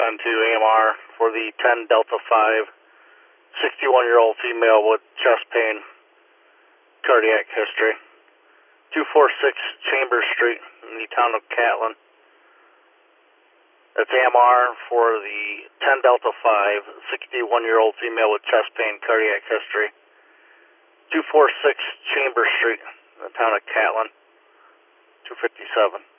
10-2 AMR for the 10 Delta 5, 61-year-old female with chest pain, cardiac history. 246 Chambers Street in the town of Catlin. That's AMR for the 10 Delta 5, 61-year-old female with chest pain, cardiac history. 246 Chambers Street in the town of Catlin. 257.